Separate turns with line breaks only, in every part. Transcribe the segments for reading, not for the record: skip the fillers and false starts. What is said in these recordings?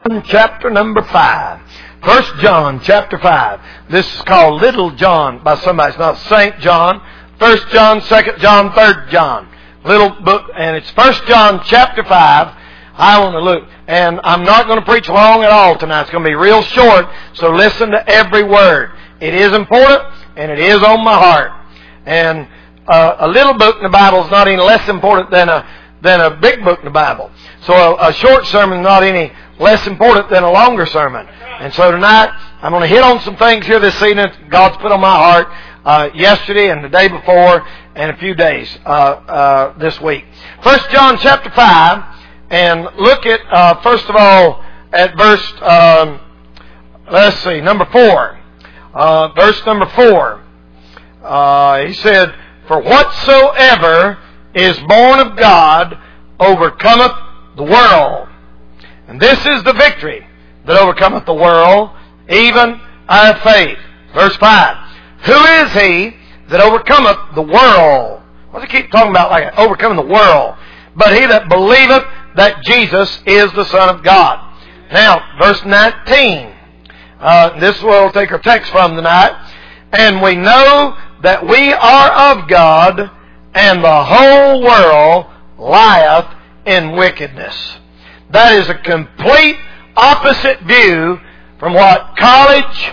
Chapter number 5. 1 John chapter 5. This is called Little John by somebody. It's not St. John. 1 John, 2 John, 3 John. Little book, and it's 1 John chapter 5. I want to look. And I'm not going to preach long at all tonight. It's going to be real short, so listen to every word. It is important, and it is on my heart. And a little book in the Bible is not any less important than a big book in the Bible. So a short sermon is not any less important than a longer sermon. And so tonight, I'm going to hit on some things here this evening God's put on my heart yesterday and the day before and a few days this week. 1 John chapter 5, and look at, first of all, at verse, number 4. Verse number 4. He said, "For whatsoever is born of God overcometh the world. And this is the victory that overcometh the world, even our faith." Verse 5. "Who is he that overcometh the world?" What does he keep talking about like that? Overcoming the world. "But he that believeth that Jesus is the Son of God." Now, verse 19. This is where we'll take our text from tonight. "And we know that we are of God, and the whole world lieth in wickedness." That is a complete opposite view from what college,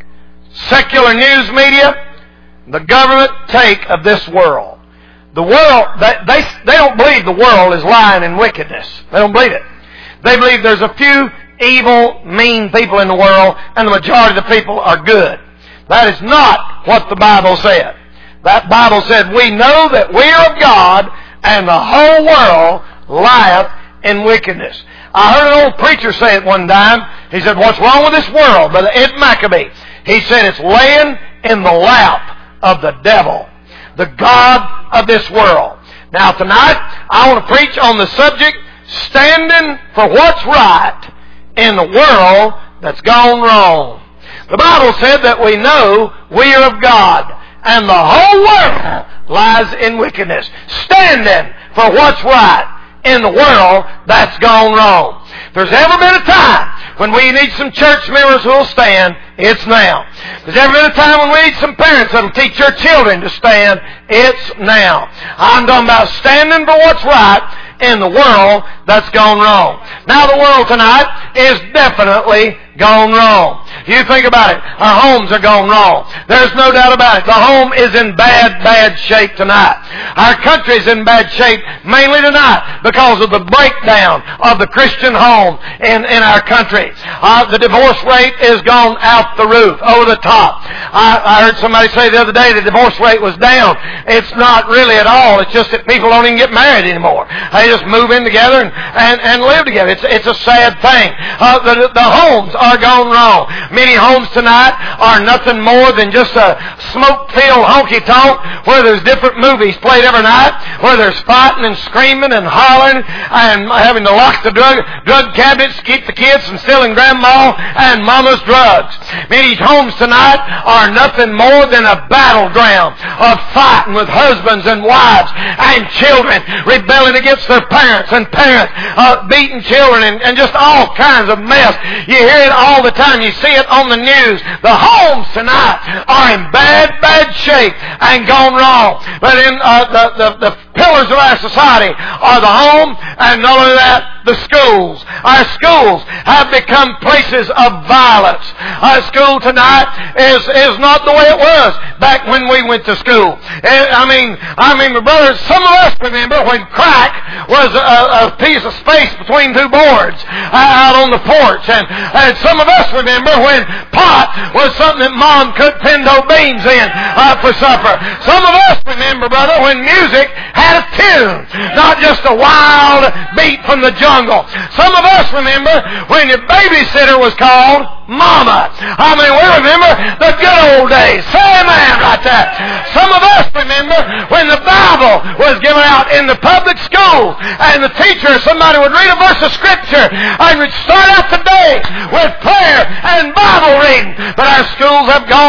secular news media, the government take of this world. The world, they don't believe the world is lying in wickedness. They don't believe it. They believe there's a few evil, mean people in the world, and the majority of the people are good. That is not what the Bible said. That Bible said, "We know that we are of God, and the whole world lieth in wickedness." I heard an old preacher say it one time. He said, "What's wrong with this world?" Brother Ed Maccabee. He said, "It's laying in the lap of the devil, the god of this world." Now tonight, I want to preach on the subject, standing for what's right in the world that's gone wrong. The Bible said that we know we are of God, and the whole world lies in wickedness. Standing for what's right in the world that's gone wrong. If there's ever been a time when we need some church members who will stand, it's now. If there's ever been a time when we need some parents that will teach your children to stand, it's now. I'm talking about standing for what's right in the world that's gone wrong. Now the world tonight is definitely gone wrong. You think about it. Our homes are gone wrong. There's no doubt about it. The home is in bad shape tonight. Our country is in bad shape mainly tonight because of the breakdown of the Christian home in our country. The divorce rate is gone out the roof, over the top. I heard somebody say the other day the divorce rate was down. It's not really at all. It's just that people don't even get married anymore. They just move in together and live together. It's a sad thing. The homes are gone wrong. Many homes tonight are nothing more than just a smoke-filled honky-tonk where there's different movies played every night, where there's fighting and screaming and hollering and having to lock the drug cabinets to keep the kids from stealing grandma and mama's drugs. Many homes tonight are nothing more than a battleground of fighting with husbands and wives and children, rebelling against their parents and parents beating children and just all kinds of mess. You hear it all the time. You see it on the news. The homes tonight are in bad shape and gone wrong. But in the pillars of our society are the home, and not only that, the schools. Our schools have become places of violence. Our school tonight is not the way it was back when we went to school. I mean, my brothers, some of us remember when crack was a piece of space between two boards out on the porch, and some of us remember when pot was something that Mom cooked pinto beans in for supper. Some of us remember, brother, when music had a tune, not just a wild beat from the jungle. Some of us remember when the babysitter was called Mama. I mean, we remember the good old days. Say amen right there. Some of us remember when the Bible was given out in the public schools, and the teacher or somebody would read a verse of Scripture and would start out the day with prayer and Bible reading. But our schools have gone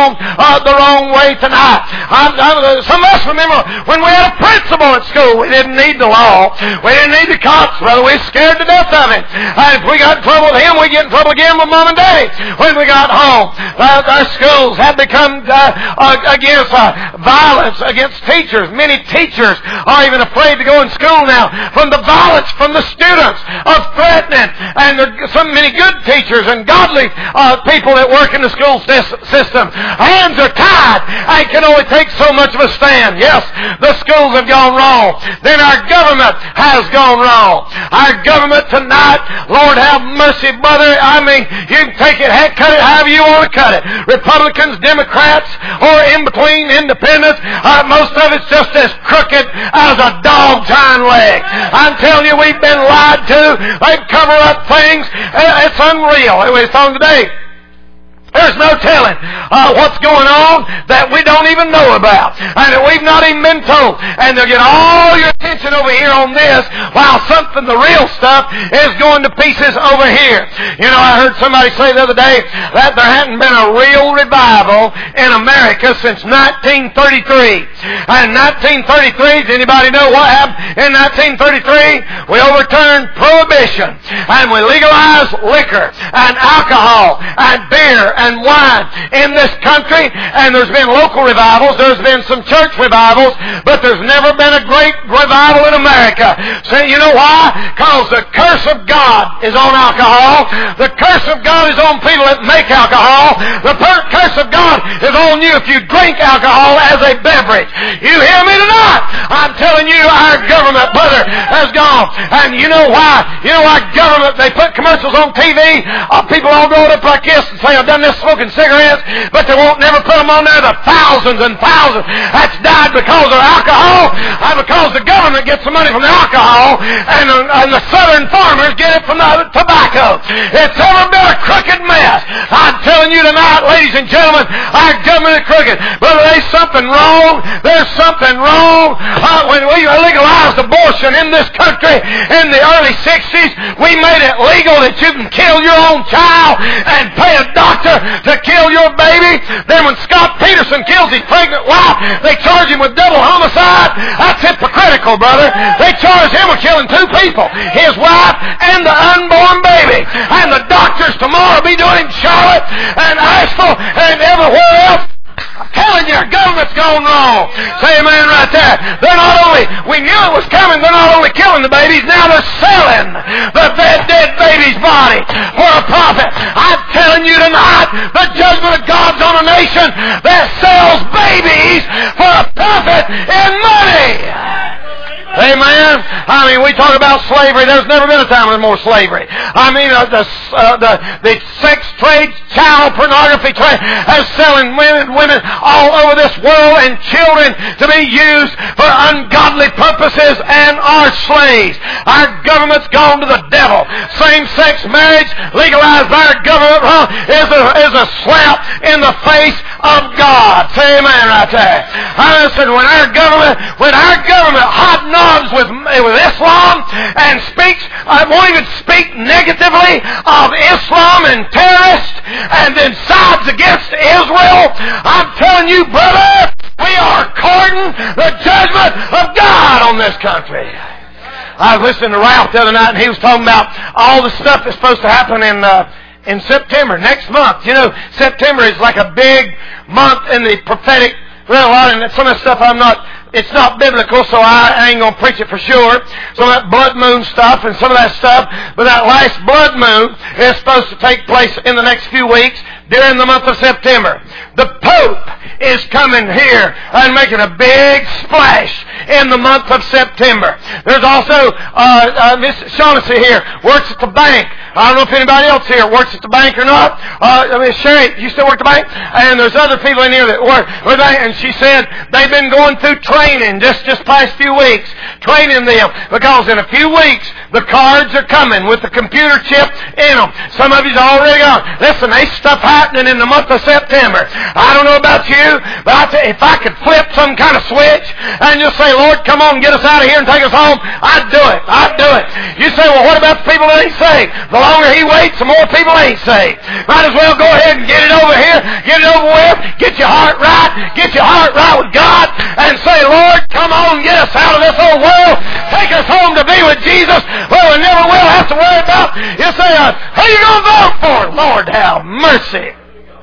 the wrong way tonight. Some of us remember when we had a principal at school, we didn't need the law. We didn't need the cops, brother. We were scared to death of him. And if we got in trouble with him, we'd get in trouble again with Mom and Dad. When we got home, our schools had become against violence against teachers. Many teachers are even afraid to go in school now from the violence from the students of threatening. And there are so many good teachers and godly people that work in the school system. Hands are tied and can only take so much of a stand. Yes, the schools have gone wrong. Then our government has gone wrong. Our government tonight, Lord have mercy, brother. I mean, you can take it, cut it however you want to cut it. Republicans, Democrats, or in between, independents. Most of it's just as crooked as a dog's hind leg. I'm telling you, we've been lied to. They've covered up things. It's unreal. It was on today. There's no telling what's going on that we don't even know about and that we've not even been told. And they'll get all your attention over here on this while something, the real stuff, is going to pieces over here. You know, I heard somebody say the other day that there hadn't been a real revival in America since 1933. And 1933, does anybody know what happened in 1933? We overturned prohibition and we legalized liquor and alcohol and beer and wine in this country, and there's been local revivals, there's been some church revivals, but there's never been a great revival in America. So you know why? Because the curse of God is on alcohol. The curse of God is on people that make alcohol. The curse of God is on you if you drink alcohol as a beverage. You hear me tonight? I'm telling you, our government, brother, has gone. And you know why? You know why government, they put commercials on TV, people all grown up like this and say, I've done this smoking cigarettes, but they won't never put them on there. The thousands and thousands that's died because of alcohol, and because the government gets the money from the alcohol, and the southern farmers get it from the tobacco. It's ever been a crooked mess. I'm telling you tonight, ladies and gentlemen, our government is crooked. Brother, there's something wrong. There's something wrong. When we legalized abortion in this country in the early 60s, we made it legal that you can kill your own child and pay a doctor to kill your baby. Then when Scott Peterson kills his pregnant wife, they charge him with double homicide. That's hypocritical, brother. They charge him with killing two people, his wife and the unborn baby. And the doctors tomorrow will be doing it in Charlotte and Asheville and everywhere else. I'm telling you, our government's gone wrong. Say amen right there. They're not only, we knew it was coming, they're not only killing the babies, now they're selling the dead baby's body for a profit. I'm telling you tonight, the judgment of God's on a nation that sells babies for a profit in money. Amen. I mean, we talk about slavery. There's never been a time when there's more slavery. I mean, the sex trade, child pornography trade, is selling women all over this world and children to be used for ungodly purposes and are slaves. Our government's gone to the devil. Same-sex marriage legalized by our government is a slap in the face of God. Say amen right there. I said, when our government hot knobs with Islam and won't even speak negatively of Islam and terrorists and then sides against Israel, I'm telling you, brother, we are courting the judgment of God on this country. I was listening to Ralph the other night, and he was talking about all the stuff that's supposed to happen in September, next month. You know, September is like a big month in the prophetic realm, and some of that stuff it's not biblical, so I ain't going to preach it for sure. Some of that blood moon stuff and some of that stuff, but that last blood moon is supposed to take place in the next few weeks during the month of September. The Pope is coming here and making a big splash in the month of September. There's also Miss Shaughnessy here, works at the bank. I don't know if anybody else here works at the bank or not. Miss Sherry, you still work at the bank? And there's other people in here that work at the bank, and she said they've been going through training just past few weeks, training them, because in a few weeks the cards are coming with the computer chip in them. Some of you's already gone. Listen, there's stuff happening in the month of September. I don't know about you, but I tell you, if I could flip some kind of switch and just say, Lord, come on, get us out of here and take us home, I'd do it. I'd do it. You say, well, what about the people that ain't saved? The longer he waits, the more people ain't saved. Might as well go ahead and get it over here, get it over with, get your heart right with God, and say, Lord, come on, get us out of this old world, take us home to be with Jesus, where we never will have to worry about. You say, who are you going to vote for? Lord, have mercy.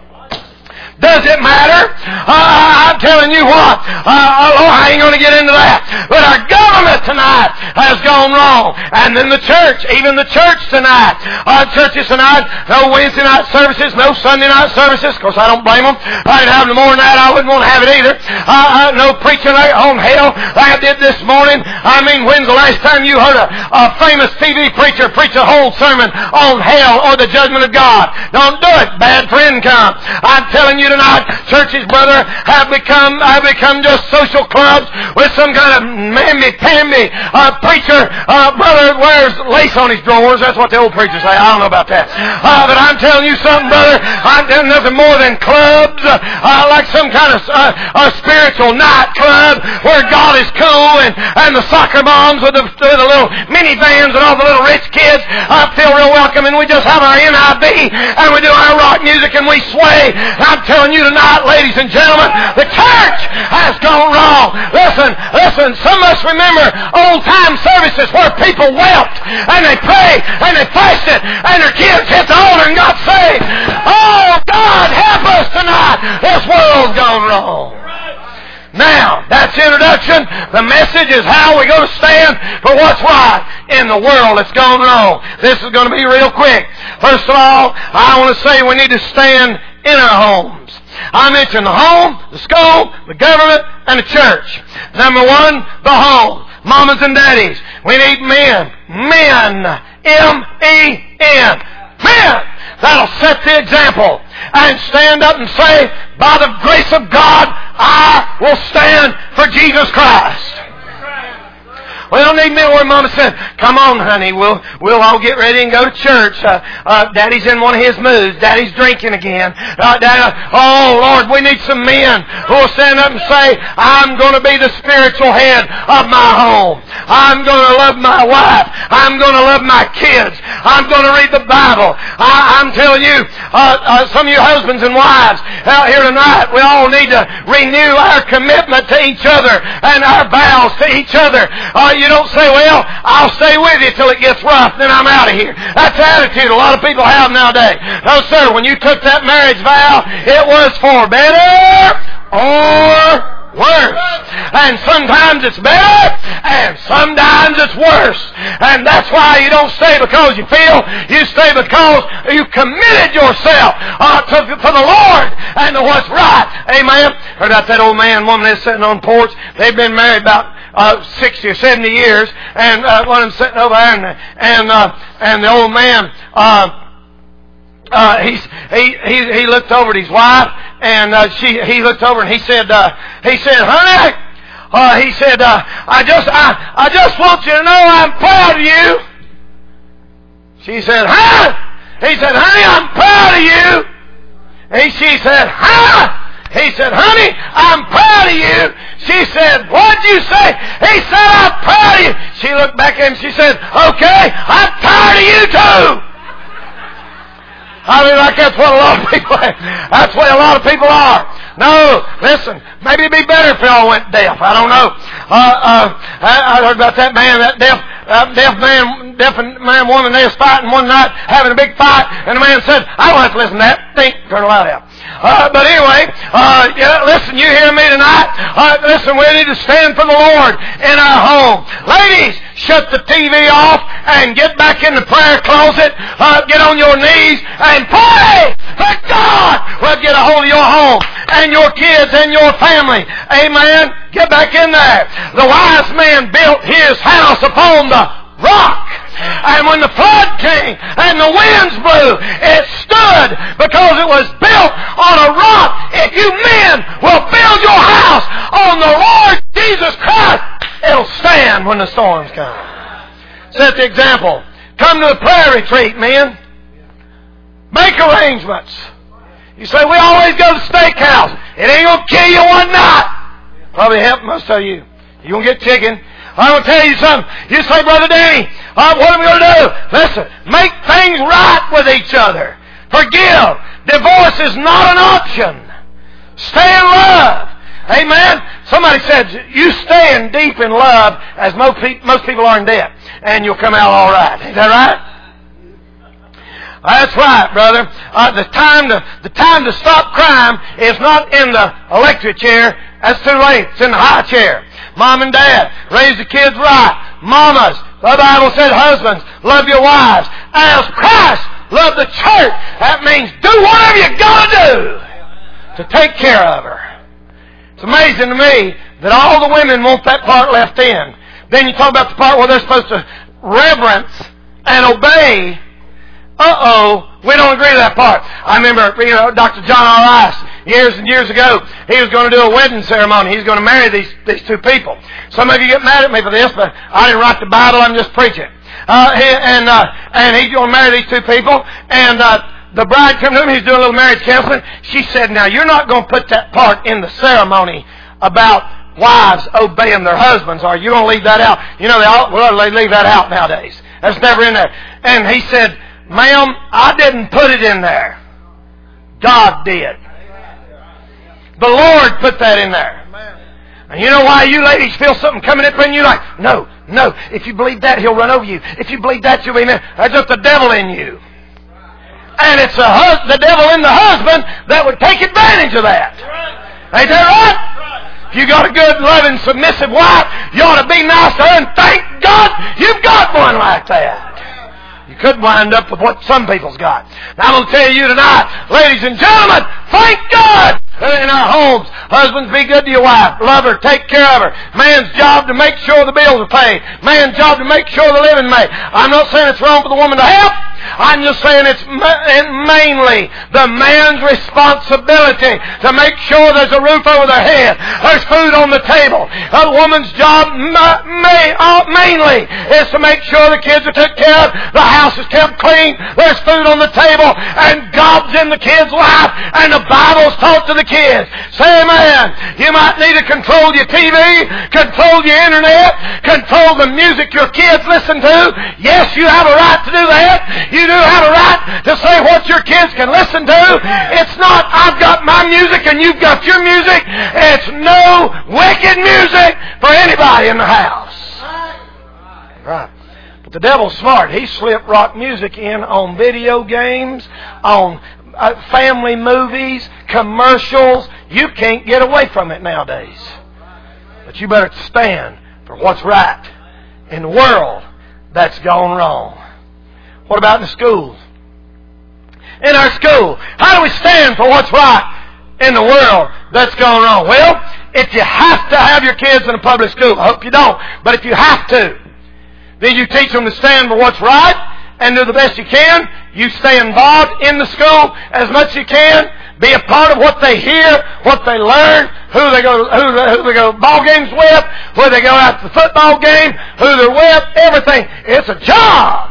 Does it matter? I'm telling you what. Lord, I ain't going to get into that. But our government tonight has gone wrong. And then the church, even the church tonight. Churches tonight, no Wednesday night services, no Sunday night services. Of course, I don't blame them. If I didn't have no more than that, I wouldn't want to have it either. No preaching on hell like I did this morning. I mean, when's the last time you heard a famous TV preacher preach a whole sermon on hell or the judgment of God? Don't do it. Bad for income. I'm telling you tonight, churches, brother, have become just social clubs with some kind of mamby-pamby preacher. Brother wears lace on his drawers. That's what the old preachers say. I don't know about that. But I'm telling you something, brother. I'm telling nothing more than clubs, like some kind of spiritual nightclub where God is cool, and the soccer moms with the little minivans and all the little rich kids feel real welcome, and we just have our NIB and we do our rock music and we sway. I'm telling you tonight, ladies and gentlemen, the church has gone wrong. Listen, some of us remember old-time services where people wept and they prayed and they fasted and their kids hit the altar and got saved. Oh, God, help us tonight. This world's gone wrong. Now, that's the introduction. The message is how we're going to stand for what's right in the world that's gone wrong. This is going to be real quick. First of all, I want to say we need to stand in our homes. I mentioned the home, the school, the government, and the church. Number one, the home. Mamas and daddies. We need men. Men. M-E-N. Men. That'll set the example. And stand up and say, by the grace of God, I will stand for Jesus Christ. We don't need men where Mama said, come on, honey, we'll all get ready and go to church. Daddy's in one of his moods. Daddy's drinking again. Oh, Lord, we need some men who will stand up and say, I'm going to be the spiritual head of my home. I'm going to love my wife. I'm going to love my kids. I'm going to read the Bible. I'm telling you, some of you husbands and wives out here tonight, we all need to renew our commitment to each other and our vows to each other. You don't say, well, I'll stay with you till it gets rough, then I'm out of here. That's the attitude a lot of people have nowadays. No, sir, when you took that marriage vow, it was for better or worse. And sometimes it's better, and sometimes it's worse. And that's why you don't stay because you feel. You stay because you committed yourself to the Lord and to what's right. Amen. Heard about that old man and woman that's sitting on the porch. They've been married about 60 or 70 years, and one of them sitting over there, and the old man, he looked over at his wife, and he looked over and he said, honey, I just want you to know I'm proud of you. She said, huh? He said, honey, I'm proud of you. And she said, huh? He said, honey, I'm proud of you. She said, what'd you say? He said, I'm proud of you. She looked back at him and she said, okay, I'm tired of you too. I mean, like that's what a lot of people are. That's what a lot of people are. No, listen, maybe it'd be better if they all went deaf. I don't know. I heard about that man, that deaf man, woman, they was fighting one night, having a big fight, and the man said, I don't have to listen to that. Think, turn the light out. But anyway, listen, you hear me tonight? Listen, we need to stand for the Lord in our home. Ladies, shut the TV off and get back in the prayer closet. Get on your knees and pray that God will get a hold of your home and your kids and your family. Amen. Get back in there. The wise man built his house upon the rock. And when the flood came and the winds blew, it stood because it was built on a rock. If you men will build your house on the Lord Jesus when the storms come. Set the example. Come to a prayer retreat, men. Make arrangements. You say, we always go to the steakhouse. It ain't going to kill you one night. Probably help most of you. You're going to get chicken. I'm going to tell you something. You say, Brother Danny, what are we going to do? Listen, make things right with each other. Forgive. Divorce is not an option. Stay in love. Amen. Somebody said, you stay in deep in love as most people are in debt, and you'll come out all right. Is that right? That's right, brother. The time to stop crime is not in the electric chair. That's too late. It's in the high chair. Mom and Dad, raise the kids right. Mamas, the Bible said, husbands, love your wives as Christ loved the church. That means do whatever you got to do to take care of her. It's amazing to me that all the women want that part left in. Then you talk about the part where they're supposed to reverence and obey. We don't agree to that part. I remember, Dr. John R. Rice, years and years ago, he was going to do a wedding ceremony. He's going to marry these two people. Some of you get mad at me for this, but I didn't write the Bible. I'm just preaching. And he's going to marry these two people. And the bride came to him. He's doing a little marriage counseling. She said, now, you're not going to put that part in the ceremony about wives obeying their husbands, are you going to leave that out? They leave that out nowadays. That's never in there. And he said, ma'am, I didn't put it in there. God did. The Lord put that in there. And you know why you ladies feel something coming up in you like, no. If you believe that, he'll run over you. If you believe that, you'll be there. That's just the devil in you. And it's the devil in the husband that would take advantage of that. Ain't that right? If you got a good, loving, submissive wife, you ought to be nice to her, and thank God you've got one like that. You could wind up with what some people's got. Now I'm going to tell you tonight, ladies and gentlemen, thank God in our homes. Husbands, be good to your wife. Love her. Take care of her. Man's job to make sure the bills are paid. Man's job to make sure the living made. I'm not saying it's wrong for the woman to help. I'm just saying it's mainly the man's responsibility to make sure there's a roof over their head, there's food on the table. A woman's job mainly is to make sure the kids are taken care of, the house is kept clean, there's food on the table, and God's in the kids' life, and the Bible's taught to the kids. Say amen. You might need to control your TV, control your internet, control the music your kids listen to. Yes, you have a right to do that. You do have a right to say what your kids can listen to. It's not, I've got my music and you've got your music. It's no wicked music for anybody in the house. Right. But the devil's smart. He slipped rock music in on video games, on family movies, commercials. You can't get away from it nowadays. But you better stand for what's right in the world that's gone wrong. What about in the schools? In our school, how do we stand for what's right in the world that's gone wrong? Well, if you have to have your kids in a public school, I hope you don't, but if you have to, then you teach them to stand for what's right and do the best you can. You stay involved in the school as much as you can. Be a part of what they hear, what they learn, who they go ball games with, where they go out to the football game, who they're with, everything. It's a job.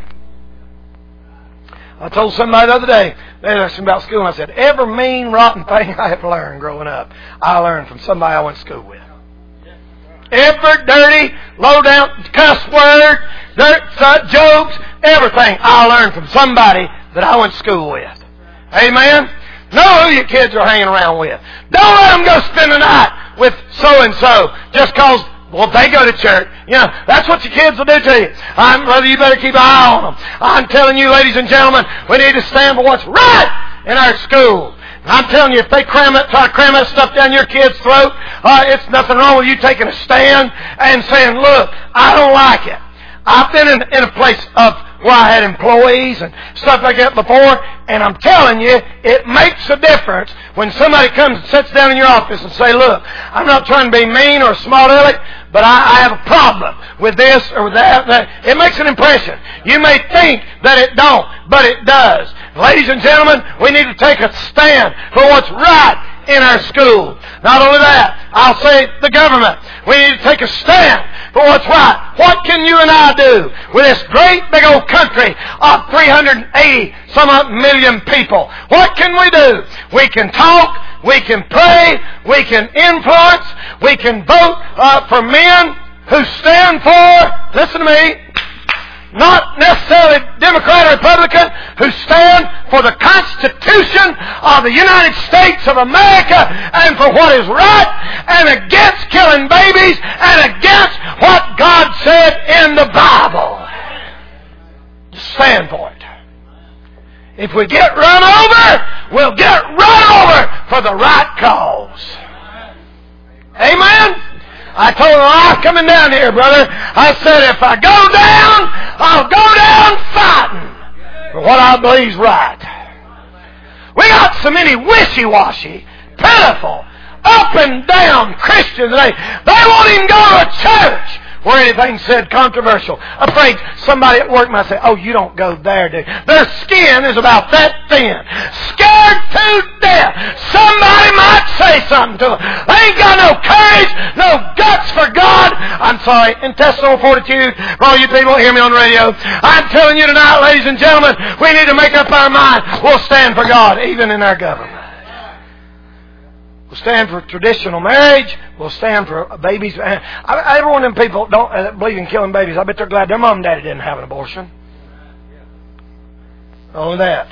I told somebody the other day, they asked me about school, and I said, every mean, rotten thing I have learned growing up, I learned from somebody I went to school with. Every dirty, low-down cuss word, jokes, everything I learned from somebody that I went to school with. Amen? Know who your kids are hanging around with. Don't let them go spend the night with so-and-so just because, well, they go to church. That's what your kids will do to you. Brother, you better keep an eye on them. I'm telling you, ladies and gentlemen, we need to stand for what's right in our schools. I'm telling you, if they try to cram that stuff down your kid's throat, it's nothing wrong with you taking a stand and saying, look, I don't like it. I've been in a place where I had employees and stuff like that before, and I'm telling you, it makes a difference when somebody comes and sits down in your office and say, look, I'm not trying to be mean or smart-aleck, but I have a problem with this or with that. It makes an impression. You may think that it don't, but it does. Ladies and gentlemen, we need to take a stand for what's right in our schools. Not only that, I'll say the government. We need to take a stand for what's right. What can you and I do with this great big old country of 380 some odd million people? What can we do? We can talk, we can pray, we can influence, we can vote for men who stand for, listen to me, not necessarily Democrat or Republican, who stand for the Constitution of the United States of America and for what is right and against killing babies and against what God said in the Bible. Just stand for it. If we get run over, we'll get run over for the right cause. Amen? I told her, I'm coming down here, brother. I said, if I go down, I'll go down fighting for what I believe is right. We got so many wishy-washy, pitiful, up and down Christians today. They won't even go to a church where anything's said controversial. Afraid somebody at work might say, oh, you don't go there, dude. Their skin is about that thin. Scared to death. Somebody might say something to them. They ain't got no courage, no guts for God. I'm sorry, intestinal fortitude. For all you people that hear me on the radio, I'm telling you tonight, ladies and gentlemen, we need to make up our mind. We'll stand for God, even in our government. We'll stand for traditional marriage. We'll stand for babies. Every one of them people don't believe in killing babies. I bet they're glad their mom and daddy didn't have an abortion. Only that.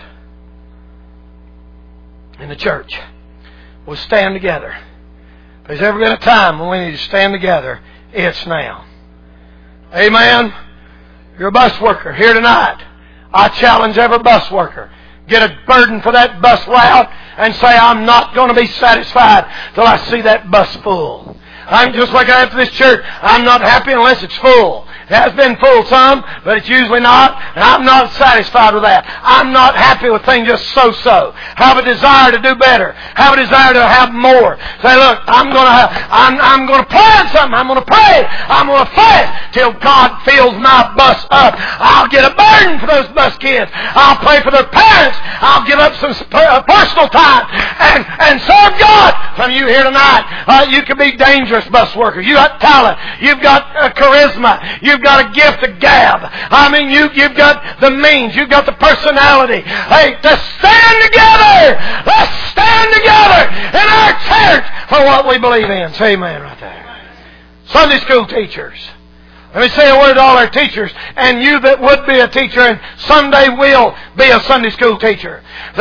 In the church, we'll stand together. If there's ever been a time when we need to stand together, it's now. Amen? You're a bus worker here tonight. I challenge every bus worker. Get a burden for that bus route and say, I'm not going to be satisfied till I see that bus full. I'm just like I am to this church. I'm not happy unless it's full. It has been full some, but it's usually not, and I'm not satisfied with that. I'm not happy with things just so-so. Have a desire to do better. Have a desire to have more. Say, look, I'm going to plan something. I'm going to pray. I'm going to fast till God fills my bus up. I'll get a burden for those bus kids. I'll pray for their parents. I'll give up some personal time and serve God. Some of you here tonight, you can be dangerous bus workers. You got talent. You've got charisma. You've got a gift of gab. I mean, you've got the means. You've got the personality. Hey, let's stand together. Let's stand together in our church for what we believe in. Say amen right there. Sunday school teachers. Let me say a word to all our teachers, and you that would be a teacher and someday will be a Sunday school teacher.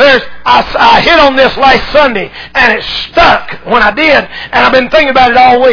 I hit on this last Sunday, and it stuck when I did, and I've been thinking about it all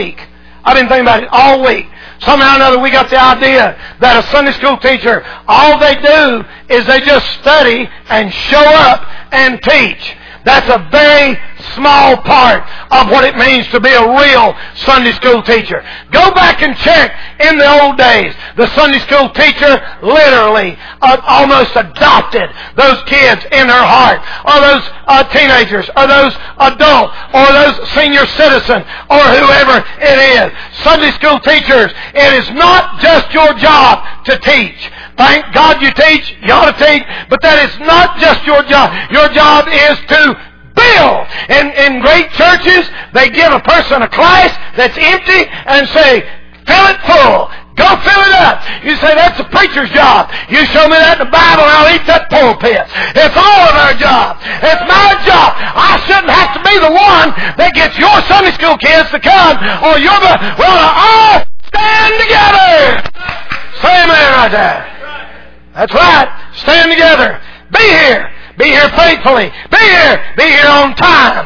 week. Somehow or another we got the idea that a Sunday school teacher, all they do is they just study and show up and teach. That's a very small part of what it means to be a real Sunday school teacher. Go back and check in the old days. The Sunday school teacher literally almost adopted those kids in her heart, or those teenagers, or those adults, or those senior citizens, or whoever it is. Sunday school teachers, it is not just your job to teach. Thank God you teach, you ought to teach, but that is not just your job. Your job is to build. In great churches, they give a person a class that's empty and say, fill it full. Go fill it up. You say, that's the preacher's job. You show me that in the Bible and I'll eat that pulpit. It's all of our job. It's my job. I shouldn't have to be the one that gets your Sunday school kids to come, or you're all stand together. Say amen right there. That's right. Stand together. Be here. Be here faithfully. Be here on time.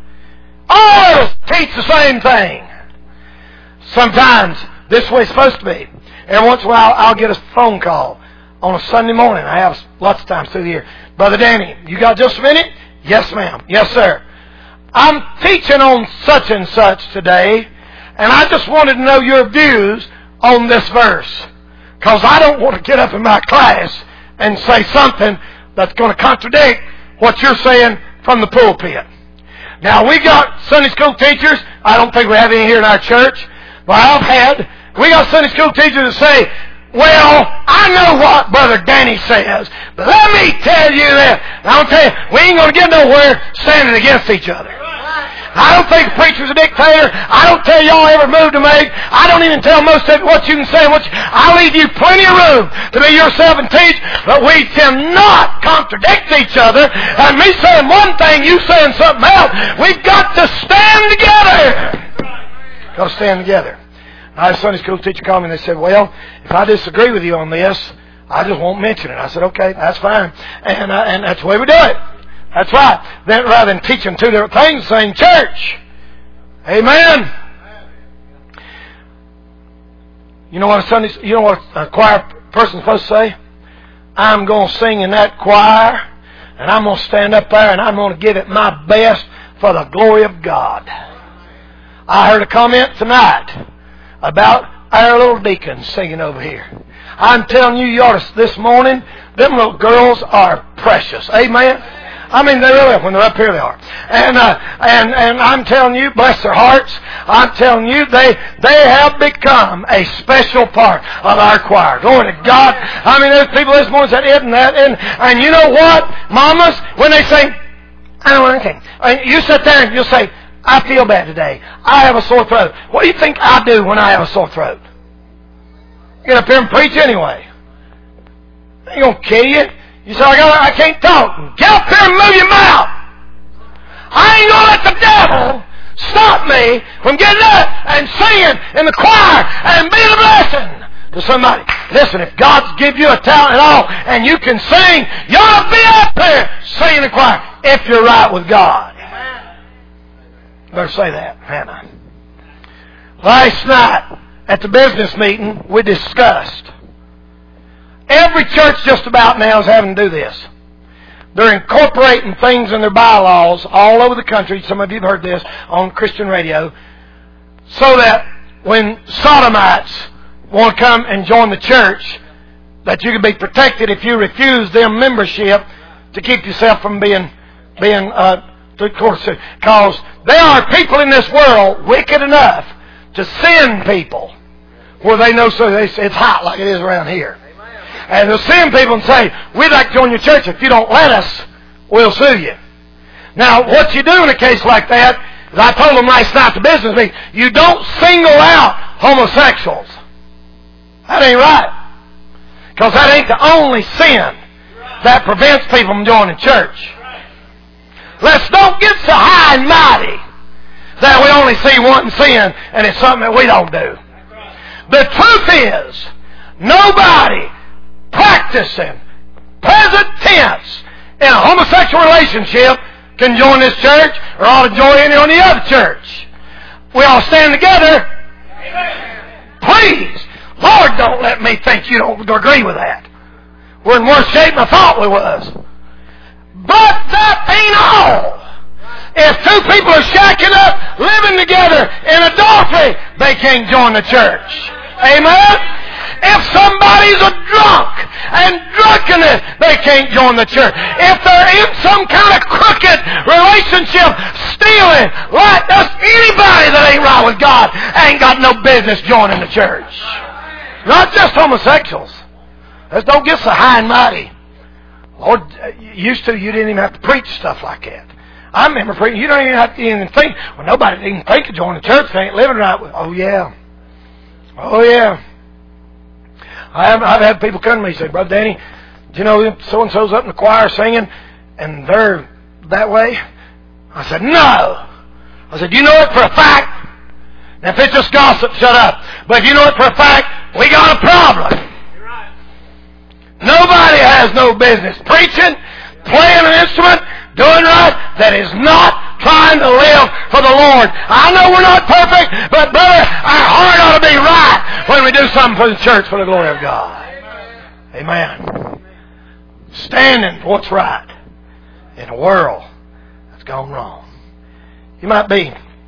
All of us teach the same thing. Sometimes this way it's supposed to be. Every once in a while I'll get a phone call on a Sunday morning. I have lots of times through the year. Brother Danny, you got just a minute? Yes, ma'am. Yes, sir. I'm teaching on such and such today, and I just wanted to know your views on this verse. Because I don't want to get up in my class and say something that's going to contradict what you're saying from the pulpit. Now, we got Sunday school teachers. I don't think we have any here in our church, but we got Sunday school teachers that say, well, I know what Brother Danny says, but let me tell you this. And I'll tell you, we ain't going to get nowhere standing against each other. I don't think a preacher's a dictator. I don't tell y'all every move to make. I don't even tell most of it what you can say. I leave you plenty of room to be yourself and teach, but we cannot contradict each other. And me saying one thing, you saying something else. We've got to stand together. Got to stand together. I had a Sunday school teacher call me and they said, well, if I disagree with you on this, I just won't mention it. I said, okay, that's fine. And that's the way we do it. That's right. Then rather than teaching two different things, same church. Amen. You know what a choir person's supposed to say? I'm going to sing in that choir, and I'm going to stand up there, and I'm going to give it my best for the glory of God. I heard a comment tonight about our little deacons singing over here. I'm telling you, this morning, them little girls are precious. Amen. I mean, they really are. When they're up here, they are. And I'm telling you, bless their hearts, I'm telling you, they have become a special part of our choir. Glory to God. I mean, there's people this morning that isn't that. And you know what, mamas, when they say, I don't want anything, and you sit there and you'll say, I feel bad today. I have a sore throat. What do you think I do when I have a sore throat? Get up here and preach anyway. They ain't going to kill you. You say, I can't talk. Get up there and move your mouth. I ain't going to let the devil stop me from getting up and singing in the choir and being a blessing to somebody. Listen, if God's give you a talent at all and you can sing, you ought to be up there singing in the choir if you're right with God. Better say that, Hannah. Last night at the business meeting, we discussed. Every church just about now is having to do this. They're incorporating things in their bylaws all over the country. Some of you have heard this on Christian radio. So that when sodomites want to come and join the church, that you can be protected if you refuse them membership to keep yourself from being because there are people in this world wicked enough to send people where they know it's hot like it is around here. And they'll send people and say, we'd like to join your church. If you don't let us, we'll sue you. Now, what you do in a case like that, as I told them last night at the business meeting, you don't single out homosexuals. That ain't right. Because that ain't the only sin that prevents people from joining church. Let's don't get so high and mighty that we only see one sin and it's something that we don't do. The truth is, nobody practicing present tense in a homosexual relationship can join this church or ought to join any on the other church. We all stand together. Please, Lord, don't let me think you don't agree with that. We're in worse shape than I thought we was. But that ain't all. If two people are shacking up, living together in adultery, they can't join the church. Amen? If somebody's a drunk and drunkenness, they can't join the church. If they're in some kind of crooked relationship, stealing, like us, anybody that ain't right with God ain't got no business joining the church. Not just homosexuals. Let's don't get so high and mighty. Lord, used to, you didn't even have to preach stuff like that. I remember preaching, you don't even have to even think. Well, nobody even think of joining the church. They ain't living right with. Oh, yeah. Oh, yeah. I've had people come to me and say, Brother Danny, do you know so-and-so's up in the choir singing and they're that way? I said, no. I said, you know it for a fact? Now, if it's just gossip, shut up. But if you know it for a fact, we got a problem. Nobody has no business preaching, playing an instrument, doing right, that is not trying to live for the Lord. I know we're not perfect, but brother, our heart ought to be right when we do something for the church for the glory of God. Amen. Standing for what's right in a world that's gone wrong. You might be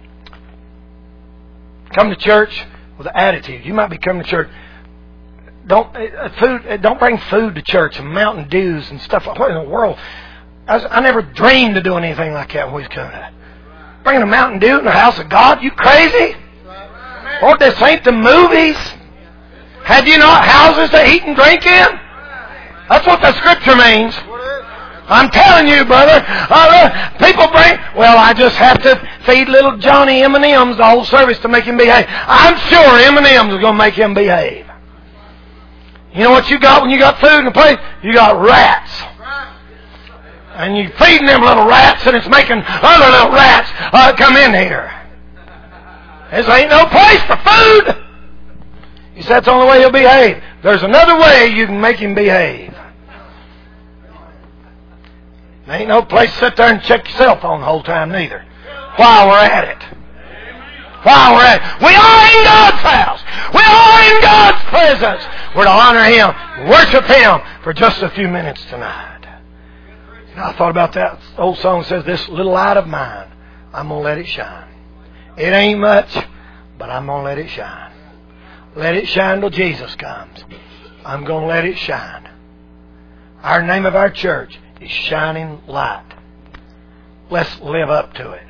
come to church with an attitude. You might be coming to church. Don't bring food to church and Mountain Dews and stuff. What in the world? I never dreamed of doing anything like that when we was coming to. Bringing a Mountain Dew in the house of God? You crazy? Lord, this ain't the movies. Have you not houses to eat and drink in? That's what the scripture means. I'm telling you, brother. People bring, well, I just have to feed little Johnny M&M's the whole service to make him behave. I'm sure M&M's are going to make him behave. You know what you got when you got food in the plate? You got rats. And you feeding them little rats, and it's making other little rats come in here. This ain't no place for food. He said that's the only way he'll behave. There's another way you can make him behave. There ain't no place to sit there and check your cell phone the whole time neither. While we're at it. While we're at it. We are in God's house. We are in God's presence. We're to honor Him, worship Him for just a few minutes tonight. And I thought about that old song that says, this little light of mine, I'm going to let it shine. It ain't much, but I'm going to let it shine. Let it shine till Jesus comes. I'm going to let it shine. Our name of our church is Shining Light. Let's live up to it.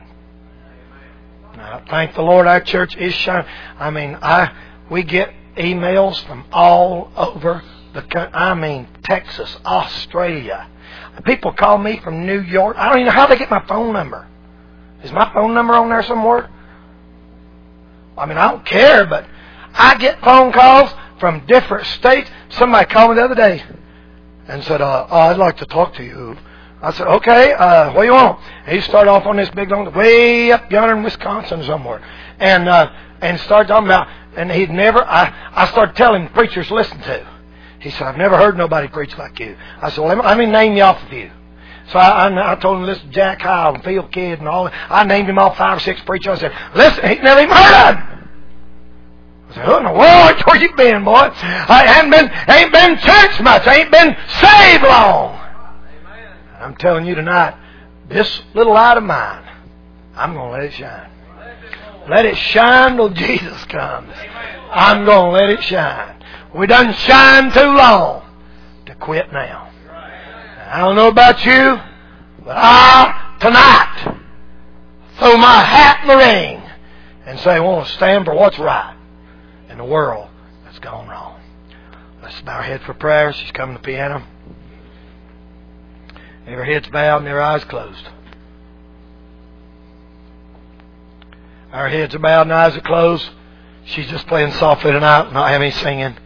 Now, thank the Lord our church is shining. I mean, we get emails from all over the country. I mean, Texas, Australia. People call me from New York. I don't even know how they get my phone number. Is my phone number on there somewhere? I mean, I don't care, but I get phone calls from different states. Somebody called me the other day and said, I'd like to talk to you. I said, okay, what do you want? And he started off on this big long, way up yonder in Wisconsin somewhere. And started talking about, and he'd never, I started telling preachers to listen to. He said, I've never heard nobody preach like you. I said, well, let me name you off a few. So I told him to listen to Jack Howell and Phil Kidd and all that. I named him off 5 or 6 preachers. I said, listen, he's never even heard of him. I said, who in the world, where you been, boy? I ain't been church much. I ain't been saved long. Amen. I'm telling you tonight, this little light of mine, I'm going to let it shine. Let it shine till Jesus comes. I'm going to let it shine. We done shine too long to quit now. I don't know about you, but I, tonight, throw my hat in the ring and say I want to stand for what's right in the world that's gone wrong. Let's bow our head for prayer. She's coming to the piano. Their heads bowed and their eyes closed. Our heads are bowed and eyes are closed. She's just playing softly tonight, not having any singing.